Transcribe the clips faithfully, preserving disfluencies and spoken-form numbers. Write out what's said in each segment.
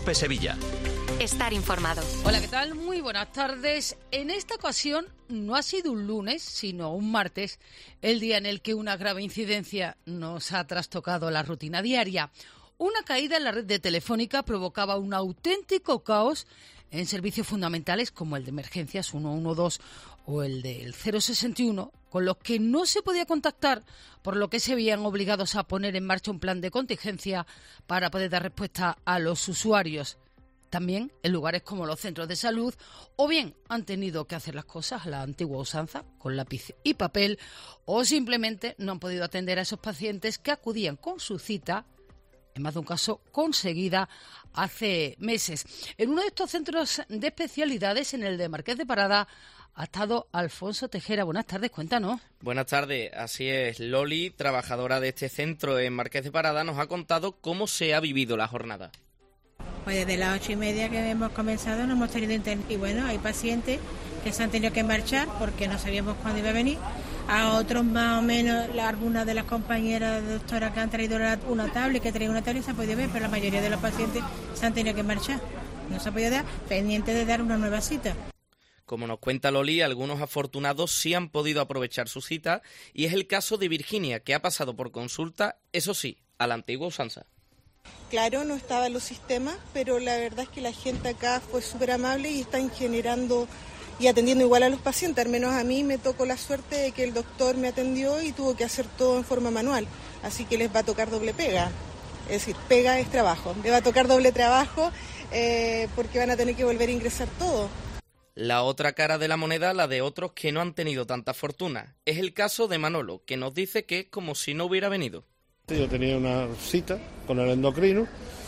COPE Sevilla. Estar informado. Hola, ¿qué tal? Muy buenas tardes. En esta ocasión no ha sido un lunes, sino un martes, el día en el que una grave incidencia nos ha trastocado la rutina diaria. Una caída en la red de Telefónica provocaba un auténtico caos en servicios fundamentales como el de emergencias ciento doce o el del cero sesenta y uno, con los que no se podía contactar, por lo que se veían obligados a poner en marcha un plan de contingencia para poder dar respuesta a los usuarios. También en lugares como los centros de salud, o bien han tenido que hacer las cosas a la antigua usanza, con lápiz y papel, o simplemente no han podido atender a esos pacientes que acudían con su cita, en más de un caso conseguida hace meses. En uno de estos centros de especialidades, en el de Marqués de Parada, ha estado Alfonso Tejera. Buenas tardes, cuéntanos. Buenas tardes, así es. Loli, trabajadora de este centro en Marqués de Parada, nos ha contado cómo se ha vivido la jornada. Pues desde las ocho y media que hemos comenzado no hemos tenido internet. Y bueno, hay pacientes que se han tenido que marchar porque no sabíamos cuándo iba a venir. A otros más o menos, algunas de las compañeras doctoras que han traído una tablet, que traían una tablet, se ha podido ver, pero la mayoría de los pacientes se han tenido que marchar. No se ha podido dar, pendiente de dar una nueva cita. Como nos cuenta Loli, algunos afortunados sí han podido aprovechar su cita, y es el caso de Virginia, que ha pasado por consulta, eso sí, a la antigua usanza. Claro, no estaba en los sistemas, pero la verdad es que la gente acá fue súper amable y están generando y atendiendo igual a los pacientes. Al menos a mí me tocó la suerte de que el doctor me atendió y tuvo que hacer todo en forma manual, así que les va a tocar doble pega. Es decir, pega es trabajo, les va a tocar doble trabajo eh, porque van a tener que volver a ingresar todo. La otra cara de la moneda, la de otros que no han tenido tanta fortuna. Es el caso de Manolo, que nos dice que es como si no hubiera venido. Yo tenía una cita con el endocrino,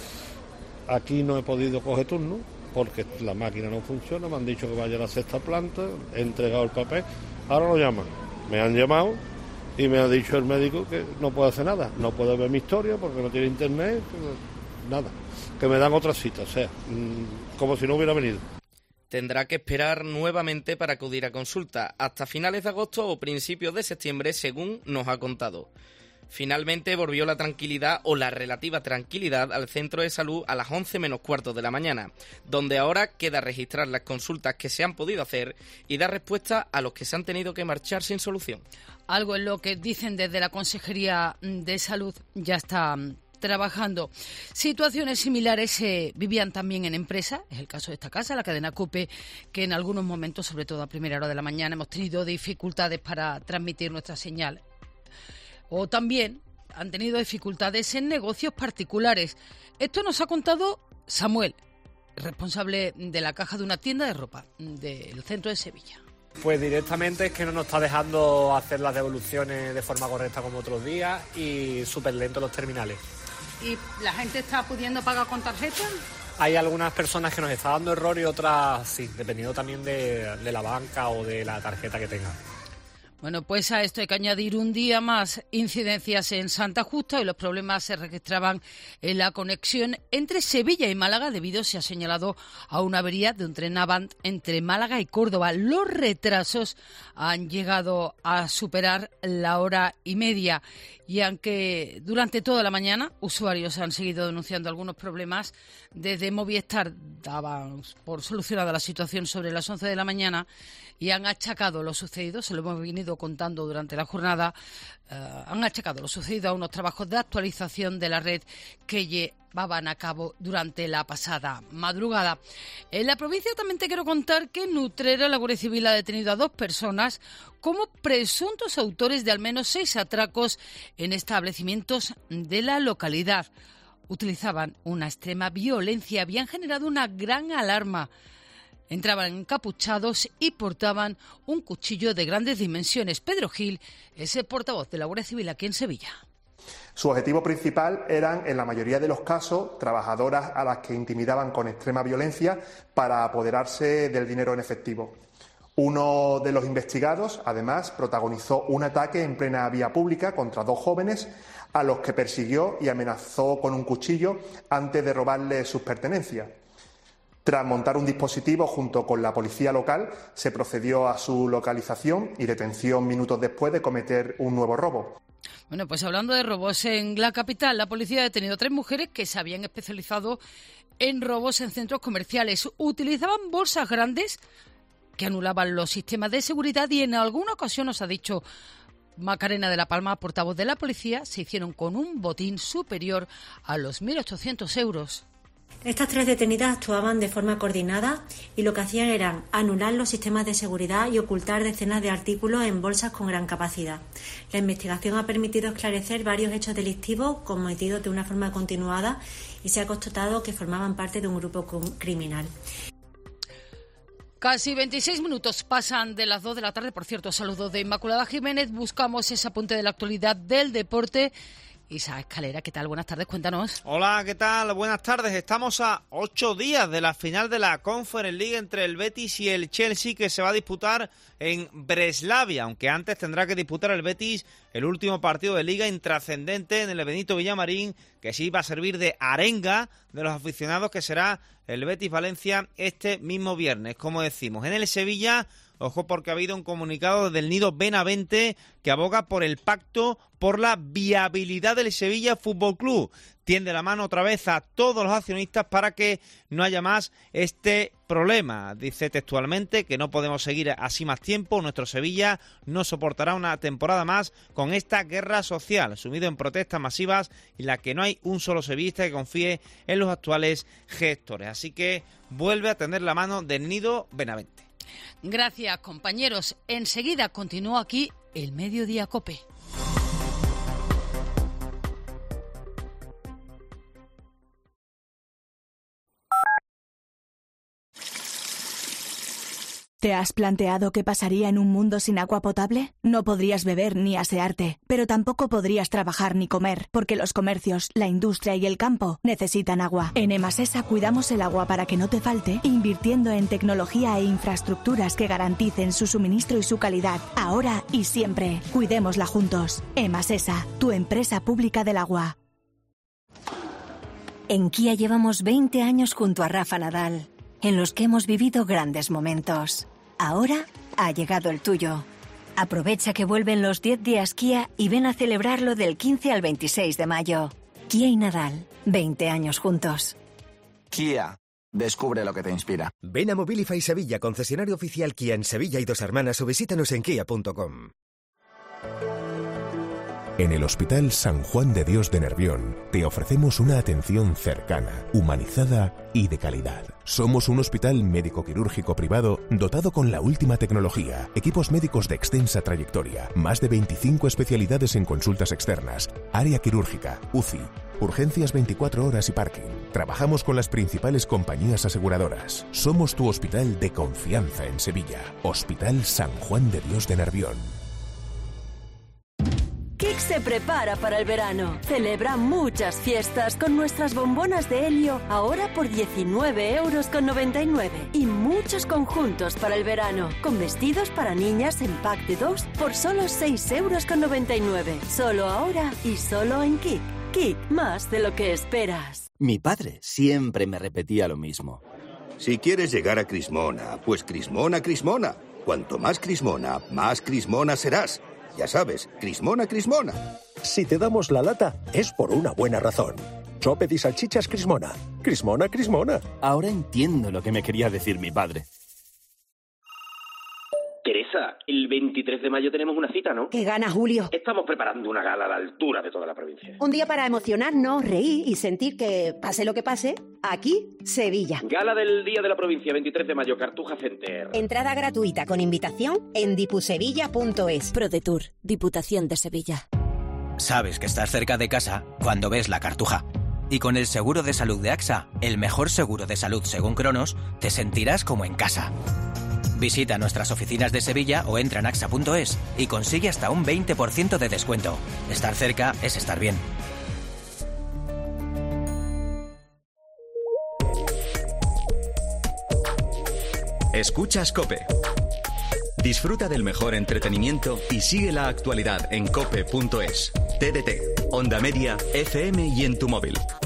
aquí no he podido coger turno porque la máquina no funciona, me han dicho que vaya a la sexta planta, he entregado el papel, ahora lo llaman, me han llamado y me ha dicho el médico que no puedo hacer nada, no puedo ver mi historia porque no tiene internet, nada, que me dan otra cita, o sea, como si no hubiera venido. Tendrá que esperar nuevamente para acudir a consulta, hasta finales de agosto o principios de septiembre, según nos ha contado. Finalmente volvió la tranquilidad o la relativa tranquilidad al centro de salud a las once menos cuarto de la mañana, donde ahora queda registrar las consultas que se han podido hacer y dar respuesta a los que se han tenido que marchar sin solución. Algo en lo que dicen desde la Consejería de Salud ya está trabajando. Situaciones similares se eh, vivían también en empresas, es el caso de esta casa, la cadena COPE, que en algunos momentos, sobre todo a primera hora de la mañana, hemos tenido dificultades para transmitir nuestra señal. O también han tenido dificultades en negocios particulares. Esto nos ha contado Samuel, responsable de la caja de una tienda de ropa del centro de Sevilla. Pues directamente es que no nos está dejando hacer las devoluciones de forma correcta como otros días y súper lento los terminales. ¿Y la gente está pudiendo pagar con tarjeta? Hay algunas personas que nos están dando error y otras sí, dependiendo también de, de la banca o de la tarjeta que tengan. Bueno, pues a esto hay que añadir un día más incidencias en Santa Justa y los problemas se registraban en la conexión entre Sevilla y Málaga debido, se ha señalado, a una avería de un tren Avant entre Málaga y Córdoba. Los retrasos han llegado a superar la hora y media y aunque durante toda la mañana usuarios han seguido denunciando algunos problemas, desde Movistar daban por solucionada la situación sobre las once de la mañana y han achacado lo sucedido, se lo hemos venido contando durante la jornada, eh, han achacado lo sucedido a unos trabajos de actualización de la red que llevaban a cabo durante la pasada madrugada. En la provincia también te quiero contar que en Utrera la Guardia Civil ha detenido a dos personas como presuntos autores de al menos seis atracos en establecimientos de la localidad. Utilizaban una extrema violencia, habían generado una gran alarma. Entraban encapuchados y portaban un cuchillo de grandes dimensiones. Pedro Gil es el portavoz de la Guardia Civil aquí en Sevilla. Su objetivo principal eran, en la mayoría de los casos, trabajadoras a las que intimidaban con extrema violencia para apoderarse del dinero en efectivo. Uno de los investigados, además, protagonizó un ataque en plena vía pública contra dos jóvenes a los que persiguió y amenazó con un cuchillo antes de robarles sus pertenencias. Tras montar un dispositivo junto con la policía local, se procedió a su localización y detención minutos después de cometer un nuevo robo. Bueno, pues hablando de robos en la capital, la policía ha detenido a tres mujeres que se habían especializado en robos en centros comerciales. Utilizaban bolsas grandes que anulaban los sistemas de seguridad y en alguna ocasión, nos ha dicho Macarena de la Palma, portavoz de la policía, se hicieron con un botín superior a los mil ochocientos euros. Estas tres detenidas actuaban de forma coordinada y lo que hacían era anular los sistemas de seguridad y ocultar decenas de artículos en bolsas con gran capacidad. La investigación ha permitido esclarecer varios hechos delictivos cometidos de una forma continuada y se ha constatado que formaban parte de un grupo criminal. Casi veintiséis minutos pasan de las dos de la tarde. Por cierto, saludos de Inmaculada Jiménez. Buscamos ese apunte de la actualidad del deporte. Isa Escalera, ¿qué tal? Buenas tardes, cuéntanos. Hola, ¿qué tal? Buenas tardes. Estamos a ocho días de la final de la Conference League entre el Betis y el Chelsea, que se va a disputar en Breslavia, aunque antes tendrá que disputar el Betis el último partido de Liga intrascendente en el Benito Villamarín, que sí va a servir de arenga de los aficionados, que será el Betis-Valencia este mismo viernes, como decimos. En el Sevilla, ojo, porque ha habido un comunicado del Nido Benavente que aboga por el pacto por la viabilidad del Sevilla Fútbol Club. Tiende la mano otra vez a todos los accionistas para que no haya más este problema. Dice textualmente que no podemos seguir así más tiempo. Nuestro Sevilla no soportará una temporada más con esta guerra social, sumido en protestas masivas y en la que no hay un solo sevillista que confíe en los actuales gestores. Así que vuelve a tender la mano del Nido Benavente. Gracias, compañeros. Enseguida continúa aquí el Mediodía COPE. ¿Te has planteado qué pasaría en un mundo sin agua potable? No podrías beber ni asearte, pero tampoco podrías trabajar ni comer, porque los comercios, la industria y el campo necesitan agua. En Emasesa cuidamos el agua para que no te falte, invirtiendo en tecnología e infraestructuras que garanticen su suministro y su calidad, ahora y siempre. Cuidémosla juntos. Emasesa, tu empresa pública del agua. En Kia llevamos veinte años junto a Rafa Nadal, en los que hemos vivido grandes momentos. Ahora ha llegado el tuyo. Aprovecha que vuelven los diez días Kia y ven a celebrarlo del quince al veintiséis de mayo. Kia y Nadal, veinte años juntos. Kia, descubre lo que te inspira. Ven a Mobilify Sevilla, concesionario oficial Kia en Sevilla y Dos Hermanas, o visítanos en kia punto com. En el Hospital San Juan de Dios de Nervión te ofrecemos una atención cercana, humanizada y de calidad. Somos un hospital médico-quirúrgico privado dotado con la última tecnología, equipos médicos de extensa trayectoria, más de veinticinco especialidades en consultas externas, área quirúrgica, U C I, urgencias veinticuatro horas y parking. Trabajamos con las principales compañías aseguradoras. Somos tu hospital de confianza en Sevilla. Hospital San Juan de Dios de Nervión. Kik se prepara para el verano. Celebra muchas fiestas con nuestras bombonas de helio, ahora por diecinueve euros con noventa y nueve. Y muchos conjuntos para el verano, con vestidos para niñas en pack de dos por solo seis euros con noventa y nueve. Solo ahora y solo en Kik. Kik, más de lo que esperas. Mi padre siempre me repetía lo mismo. Si quieres llegar a Crismona, pues Crismona, Crismona. Cuanto más Crismona, más Crismona serás. Ya sabes, Crismona, Crismona. Si te damos la lata, es por una buena razón. Soped y salchichas Crismona. Crismona, Crismona. Ahora entiendo lo que me quería decir mi padre. Teresa, el veintitrés de mayo tenemos una cita, ¿no? ¡Qué gana, Julio! Estamos preparando una gala a la altura de toda la provincia. Un día para emocionarnos, reír y sentir que, pase lo que pase, aquí, Sevilla. Gala del Día de la Provincia, veintitrés de mayo, Cartuja Center. Entrada gratuita con invitación en dipusevilla punto es. ProDetour, Diputación de Sevilla. Sabes que estás cerca de casa cuando ves la Cartuja. Y con el seguro de salud de AXA, el mejor seguro de salud según Cronos, te sentirás como en casa. Visita nuestras oficinas de Sevilla o entra en axa punto es y consigue hasta un veinte por ciento de descuento. Estar cerca es estar bien. Escuchas COPE. Disfruta del mejor entretenimiento y sigue la actualidad en cope punto es. T D T, Onda Media, F M y en tu móvil.